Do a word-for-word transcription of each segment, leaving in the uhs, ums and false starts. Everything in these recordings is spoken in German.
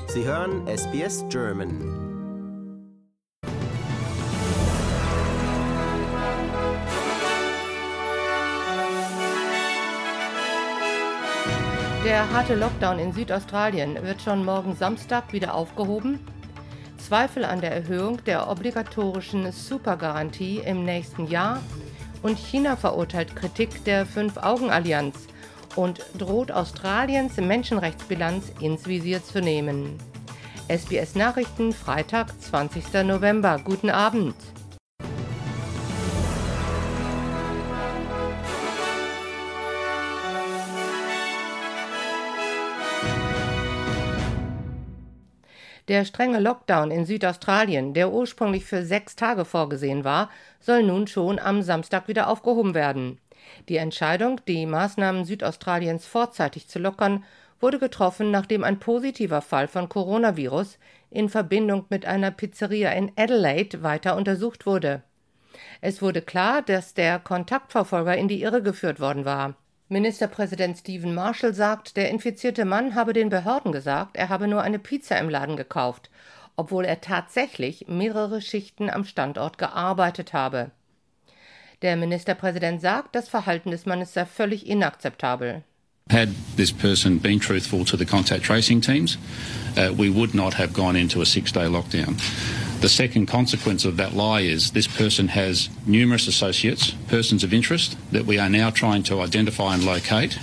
Sie hören S B S German. Der harte Lockdown in Südaustralien wird schon morgen Samstag wieder aufgehoben. Zweifel an der Erhöhung der obligatorischen Supergarantie im nächsten Jahr. Und China verurteilt Kritik der Fünf-Augen-Allianz und droht Australiens Menschenrechtsbilanz ins Visier zu nehmen. S B S Nachrichten, Freitag, zwanzigster November. Guten Abend. Der strenge Lockdown in Südaustralien, der ursprünglich für sechs Tage vorgesehen war, soll nun schon am Samstag wieder aufgehoben werden. Die Entscheidung, die Maßnahmen Südaustraliens vorzeitig zu lockern, wurde getroffen, nachdem ein positiver Fall von Coronavirus in Verbindung mit einer Pizzeria in Adelaide weiter untersucht wurde. Es wurde klar, dass der Kontaktverfolger in die Irre geführt worden war. Ministerpräsident Stephen Marshall sagt, der infizierte Mann habe den Behörden gesagt, er habe nur eine Pizza im Laden gekauft, obwohl er tatsächlich mehrere Schichten am Standort gearbeitet habe. Der Ministerpräsident sagt, das Verhalten des Mannes sei völlig inakzeptabel. Had this person been truthful to the contact tracing teams, uh, we would not have gone into a six-day lockdown. The second consequence of that lie is this person has numerous associates, persons of interest, that we are now trying to identify and locate.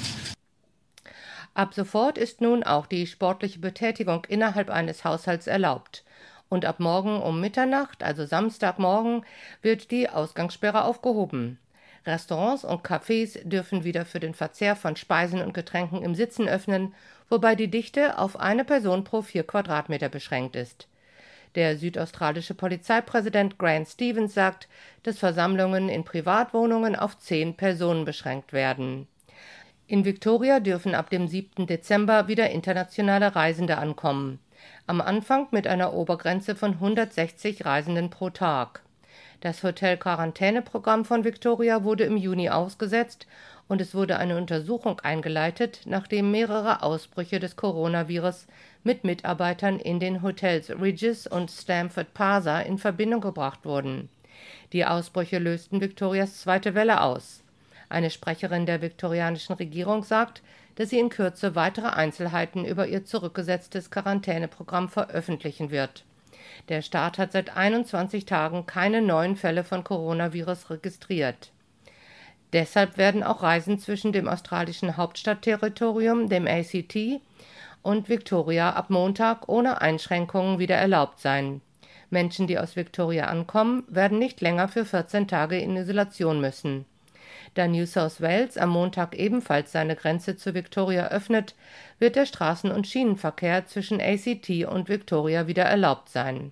Ab sofort ist nun auch die sportliche Betätigung innerhalb eines Haushalts erlaubt. Und ab morgen um Mitternacht, also Samstagmorgen, wird die Ausgangssperre aufgehoben. Restaurants und Cafés dürfen wieder für den Verzehr von Speisen und Getränken im Sitzen öffnen, wobei die Dichte auf eine Person pro vier Quadratmeter beschränkt ist. Der südaustralische Polizeipräsident Grant Stevens sagt, dass Versammlungen in Privatwohnungen auf zehn Personen beschränkt werden. In Victoria dürfen ab dem siebten Dezember wieder internationale Reisende ankommen. Am Anfang mit einer Obergrenze von hundertsechzig Reisenden pro Tag. Das Hotel-Quarantäneprogramm von Victoria wurde im Juni ausgesetzt und es wurde eine Untersuchung eingeleitet, nachdem mehrere Ausbrüche des Coronavirus mit Mitarbeitern in den Hotels Regis und Stamford Parsa in Verbindung gebracht wurden. Die Ausbrüche lösten Victorias zweite Welle aus. Eine Sprecherin der viktorianischen Regierung sagt, dass sie in Kürze weitere Einzelheiten über ihr zurückgesetztes Quarantäneprogramm veröffentlichen wird. Der Staat hat seit einundzwanzig Tagen keine neuen Fälle von Coronavirus registriert. Deshalb werden auch Reisen zwischen dem australischen Hauptstadtterritorium, dem A C T, und Victoria ab Montag ohne Einschränkungen wieder erlaubt sein. Menschen, die aus Victoria ankommen, werden nicht länger für vierzehn Tage in Isolation müssen. Da New South Wales am Montag ebenfalls seine Grenze zu Victoria öffnet, wird der Straßen- und Schienenverkehr zwischen A C T und Victoria wieder erlaubt sein.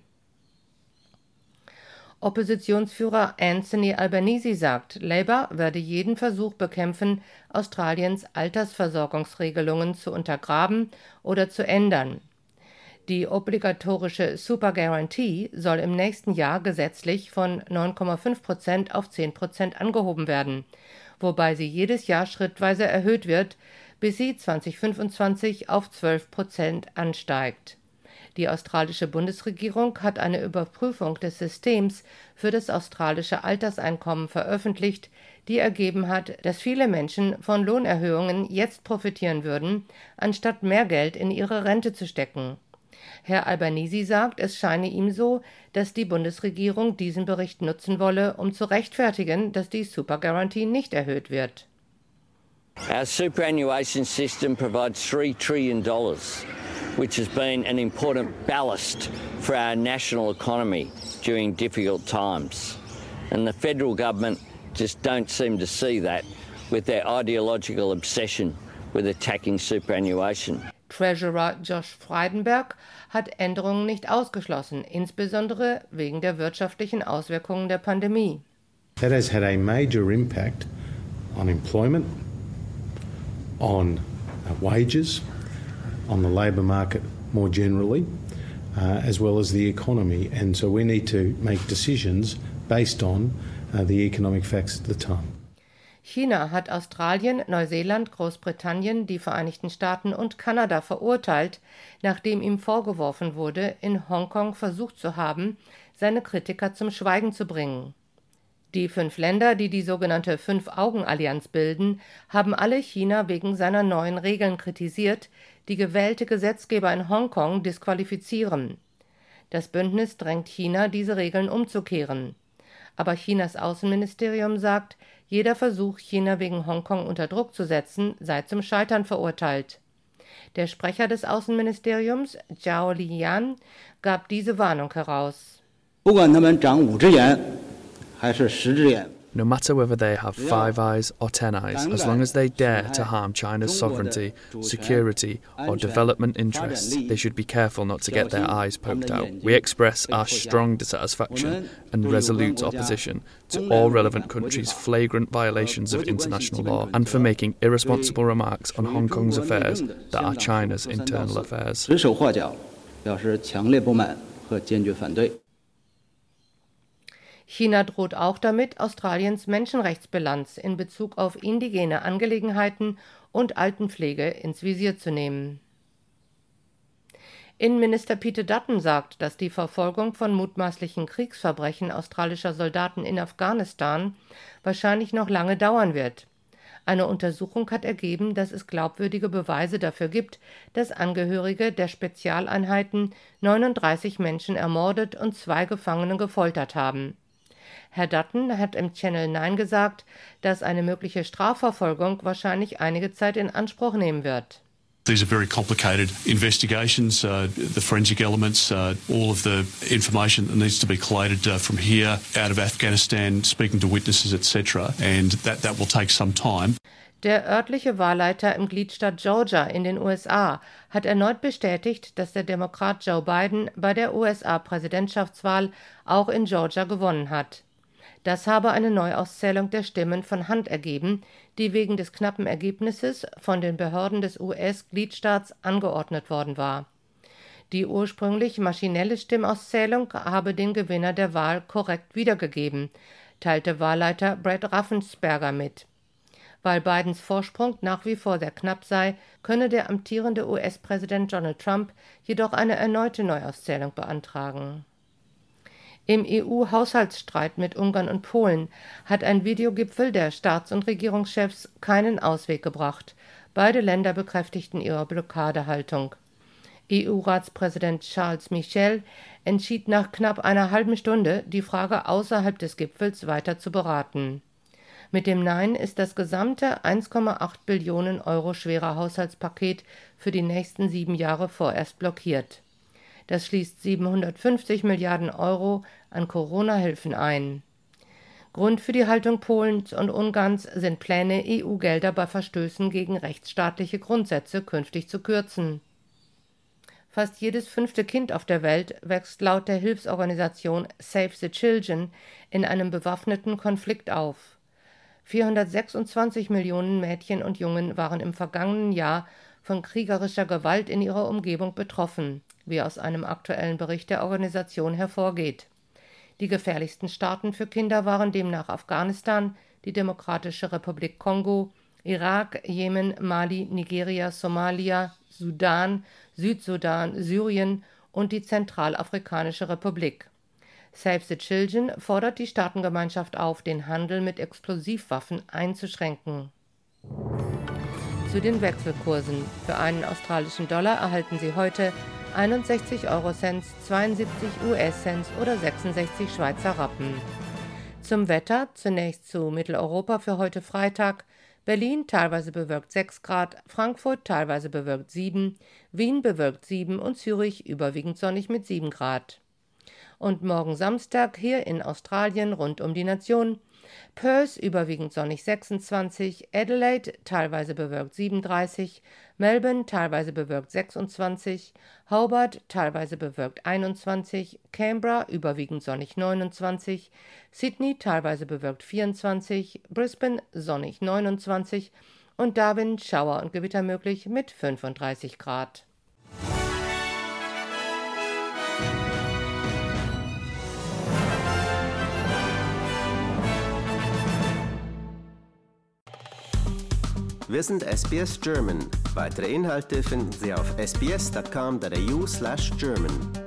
Oppositionsführer Anthony Albanese sagt, Labour werde jeden Versuch bekämpfen, Australiens Altersversorgungsregelungen zu untergraben oder zu ändern. Die obligatorische Supergarantie soll im nächsten Jahr gesetzlich von neun Komma fünf Prozent auf zehn Prozent angehoben werden, wobei sie jedes Jahr schrittweise erhöht wird, bis sie zweitausendfünfundzwanzig auf zwölf Prozent ansteigt. Die australische Bundesregierung hat eine Überprüfung des Systems für das australische Alterseinkommen veröffentlicht, die ergeben hat, dass viele Menschen von Lohnerhöhungen jetzt profitieren würden, anstatt mehr Geld in ihre Rente zu stecken. Herr Albanese sagt, es scheine ihm so, dass die Bundesregierung diesen Bericht nutzen wolle, um zu rechtfertigen, dass die Supergarantie nicht erhöht wird. Our superannuation system provides three trillion dollars, which has been an important ballast for our national economy during difficult times. And the federal government just don't seem to see that with their ideological obsession with attacking superannuation. Treasurer Josh Frydenberg hat Änderungen nicht ausgeschlossen, insbesondere wegen der wirtschaftlichen Auswirkungen der Pandemie. That has had a major impact on employment, on wages, on the labour market more generally, uh, as well as the economy. And so we need to make decisions based on uh, the economic facts at the time. China hat Australien, Neuseeland, Großbritannien, die Vereinigten Staaten und Kanada verurteilt, nachdem ihm vorgeworfen wurde, in Hongkong versucht zu haben, seine Kritiker zum Schweigen zu bringen. Die fünf Länder, die die sogenannte Fünf-Augen-Allianz bilden, haben alle China wegen seiner neuen Regeln kritisiert, die gewählte Gesetzgeber in Hongkong disqualifizieren. Das Bündnis drängt China, diese Regeln umzukehren. Aber Chinas Außenministerium sagt, jeder Versuch, China wegen Hongkong unter Druck zu setzen, sei zum Scheitern verurteilt. Der Sprecher des Außenministeriums, Zhao Liyan, gab diese Warnung heraus. No matter whether they have five eyes or ten eyes, as long as they dare to harm China's sovereignty, security, or development interests, they should be careful not to get their eyes poked out. We express our strong dissatisfaction and resolute opposition to all relevant countries' flagrant violations of international law and for making irresponsible remarks on Hong Kong's affairs that are China's internal affairs. China droht auch damit, Australiens Menschenrechtsbilanz in Bezug auf indigene Angelegenheiten und Altenpflege ins Visier zu nehmen. Innenminister Peter Dutton sagt, dass die Verfolgung von mutmaßlichen Kriegsverbrechen australischer Soldaten in Afghanistan wahrscheinlich noch lange dauern wird. Eine Untersuchung hat ergeben, dass es glaubwürdige Beweise dafür gibt, dass Angehörige der Spezialeinheiten neununddreißig Menschen ermordet und zwei Gefangene gefoltert haben. Herr Dutton hat im Channel neun gesagt, dass eine mögliche Strafverfolgung wahrscheinlich einige Zeit in Anspruch nehmen wird. These are very complicated investigations, uh, the forensic elements, uh, all of the information that needs to be collated uh, from here, out of Afghanistan, speaking to witnesses, et cetera. And that, that will take some time. Der örtliche Wahlleiter im Gliedstaat Georgia in den U S A hat erneut bestätigt, dass der Demokrat Joe Biden bei der U S A-Präsidentschaftswahl auch in Georgia gewonnen hat. Das habe eine Neuauszählung der Stimmen von Hand ergeben, die wegen des knappen Ergebnisses von den Behörden des U S-Gliedstaats angeordnet worden war. Die ursprünglich maschinelle Stimmauszählung habe den Gewinner der Wahl korrekt wiedergegeben, teilte Wahlleiter Brad Raffensperger mit. Weil Bidens Vorsprung nach wie vor sehr knapp sei, könne der amtierende U S-Präsident Donald Trump jedoch eine erneute Neuauszählung beantragen. Im E U-Haushaltsstreit mit Ungarn und Polen hat ein Videogipfel der Staats- und Regierungschefs keinen Ausweg gebracht. Beide Länder bekräftigten ihre Blockadehaltung. E U-Ratspräsident Charles Michel entschied nach knapp einer halben Stunde, die Frage außerhalb des Gipfels weiter zu beraten. Mit dem Nein ist das gesamte eins Komma acht Billionen Euro schwere Haushaltspaket für die nächsten sieben Jahre vorerst blockiert. Das schließt siebenhundertfünfzig Milliarden Euro an Corona-Hilfen ein. Grund für die Haltung Polens und Ungarns sind Pläne, E U-Gelder bei Verstößen gegen rechtsstaatliche Grundsätze künftig zu kürzen. Fast jedes fünfte Kind auf der Welt wächst laut der Hilfsorganisation Save the Children in einem bewaffneten Konflikt auf. vierhundertsechsundzwanzig Millionen Mädchen und Jungen waren im vergangenen Jahr von kriegerischer Gewalt in ihrer Umgebung betroffen, wie aus einem aktuellen Bericht der Organisation hervorgeht. Die gefährlichsten Staaten für Kinder waren demnach Afghanistan, die Demokratische Republik Kongo, Irak, Jemen, Mali, Nigeria, Somalia, Sudan, Südsudan, Syrien und die Zentralafrikanische Republik. Save the Children fordert die Staatengemeinschaft auf, den Handel mit Explosivwaffen einzuschränken. Zu den Wechselkursen. Für einen australischen Dollar erhalten Sie heute einundsechzig Eurocents, zweiundsiebzig U S-Cents oder sechsundsechzig Schweizer Rappen. Zum Wetter zunächst zu Mitteleuropa für heute Freitag. Berlin teilweise bewölkt sechs Grad, Frankfurt teilweise bewölkt sieben, Wien bewölkt sieben und Zürich überwiegend sonnig mit sieben Grad. Und morgen Samstag hier in Australien rund um die Nation. Perth überwiegend sonnig sechsundzwanzig, Adelaide teilweise bewölkt siebenunddreißig, Melbourne teilweise bewölkt sechsundzwanzig, Hobart teilweise bewölkt einundzwanzig, Canberra überwiegend sonnig neunundzwanzig, Sydney teilweise bewölkt vierundzwanzig, Brisbane sonnig neunundzwanzig und Darwin Schauer und Gewitter möglich mit fünfunddreißig Grad. Wir sind S B S German. Weitere Inhalte finden Sie auf s b s dot com dot a u slash German.